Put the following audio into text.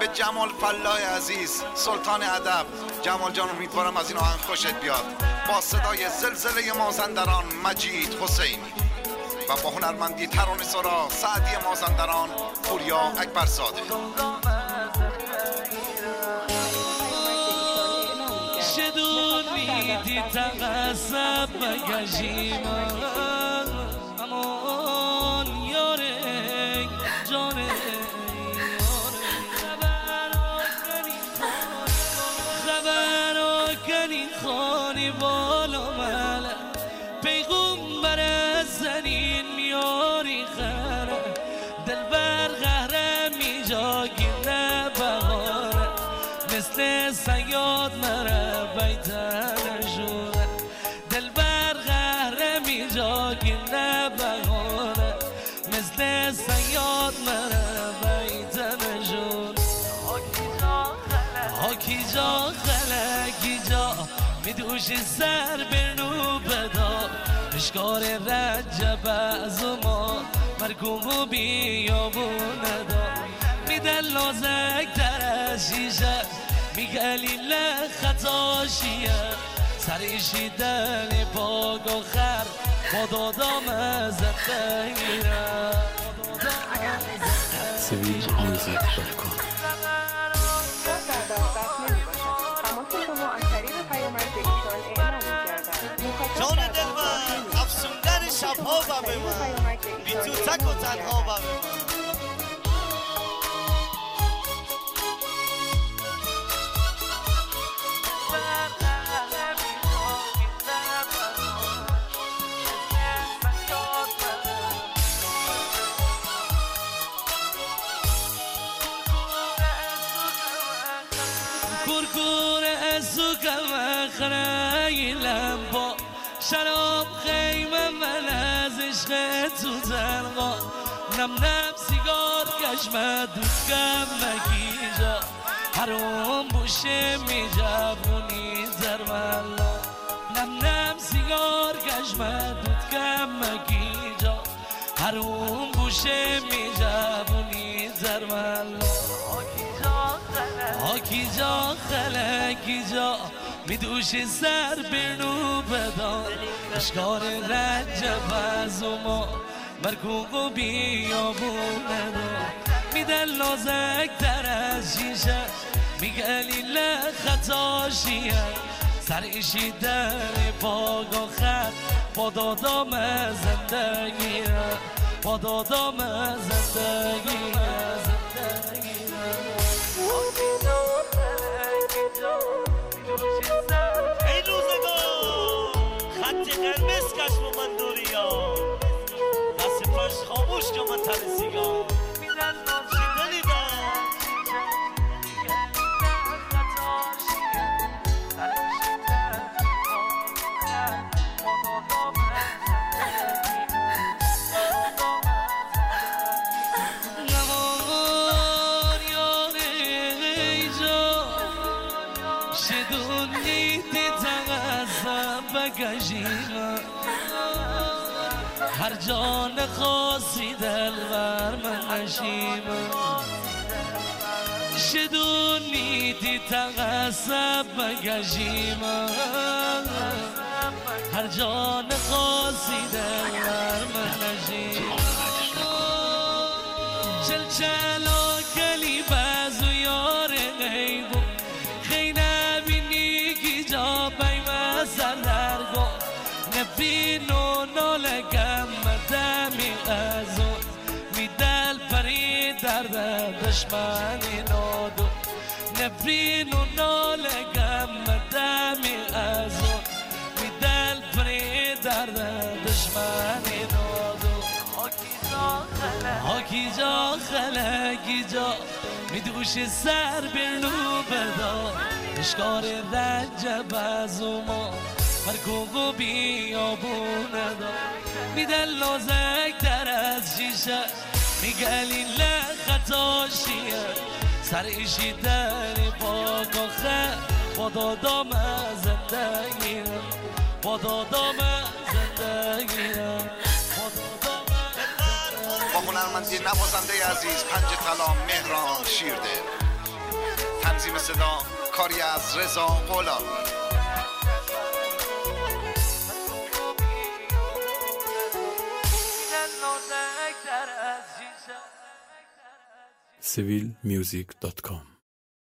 جمال فلاح عزیز سلطان ادب. جمال جان امیدوارم از این آهنگ خوشت بیاد. با صدای زلزله مازندران مجید حسینی و با هنرمندی ترانه سرا سعدی مازندران پوریا اکبرزاده. شدونی دی تقصب مگجیما امان یاره جانه خبر کنی خانی بالا ملک پیغمبر زنین میاری خره دلبر غهره می جاگی نبهاره مثل سیاد مره بیتن جوره دلبر غهره می جاگی نبهاره مثل سیاد مره بیتن جوره حاکی جا خلقی جا میدوش سر برنو بدا اشکار رجب از ما مرکوم بیابون دا میدن لازک در از شیشه میگلی لخطاشیه سریشی دل پاک و خر خدا دام زندگیره سویج موزیک.com جان دلبر افسوندن شبها و به من بی تو تک و تنها و به من کورکور ازو کم خرایلم با شراب خیمه من از عشق تو زنقا نم نم سیگار کشمه دوستم مگیجا حروم بوشه می جبونی زرمالا نم نم سیگار کشمه دوستم مگیجا حروم بوشه می جبونی زرمالا حاکی جا خلقی جا میدوش سر برنو بدان اشکار رجب از ما مرکوب و بیابونه دا میدن لازک در از شیشه میگلی لخطاشیه سریشی در پاک و خط با دادام زندگیه با دادام زندگیه ای روزگار خط قرمز کش با من دوریا دست پاش خاموش که من تن سیگار شیدنی با شدونی دی تغذب بگجیما هر جان خاصی دلبر من نشیما شدونی دی تغذب بگجیما هر جان خاصی دلبر من نشیما چلچلا کلی بازو یار غیبو سردرگو نبینو نالگم دمی ازو میدل پری درد دشمنی نادو نبینو نالگم دمی ازو میدل پری درد دشمنی نادو حاکی جا خلقی جا میدوش سر برنو بدا اشکار رجب از ما مرکوب و بیابونه دا میدن لازک در از شیشه میگلی لخطاشیه سریشی در پاک و خر با دادام زندگیه با دادام زندگیه با هنرمندی نوازنده عزیز پنج طلا مهران شیرده. تنظیم صدا کاری از رضا غلام. civilmusic.com